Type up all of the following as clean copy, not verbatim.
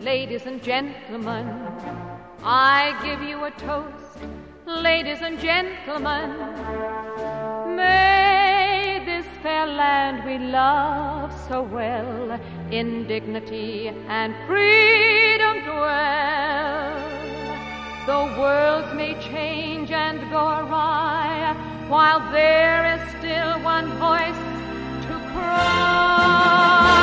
Ladies and gentlemen, I give you a toast. Ladies and gentlemen, may this fair land we love so well in dignity and freedom dwell. The worlds may change and go awry, while there is still one voice to cry.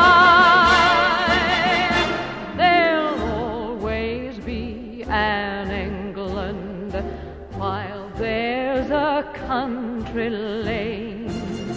There'll always be an England while there's a country lane.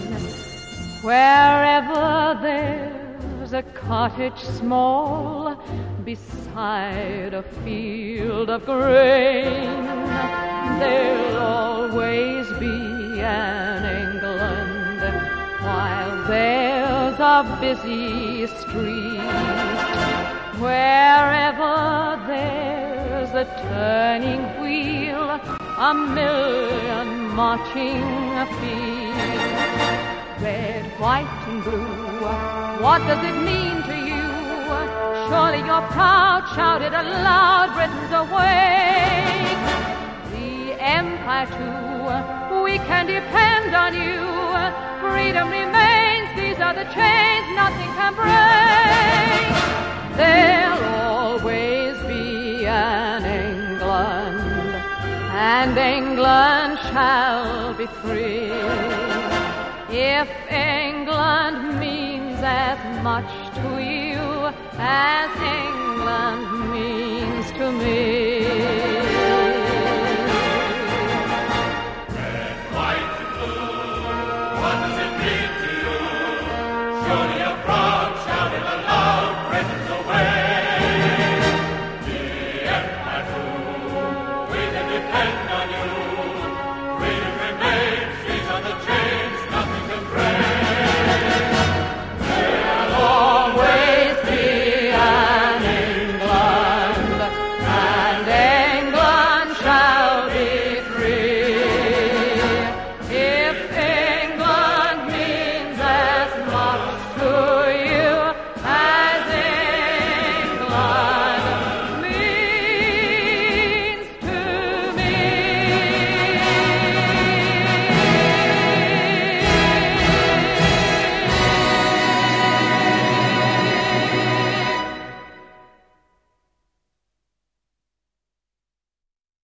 Wherever there's a cottage small beside a field of grain, there'll always be an England while there's a busy street. Wherever there's a turning wheel, a million marching feet. Red, white, and blue, what does it mean to you? Surely you're proud, shout it aloud, Britain's awake. The Empire too, we can depend on you. Freedom remains, these are the chains nothing can break. There'll always be an England, and England shall be free. If England means as much to you as England means to me.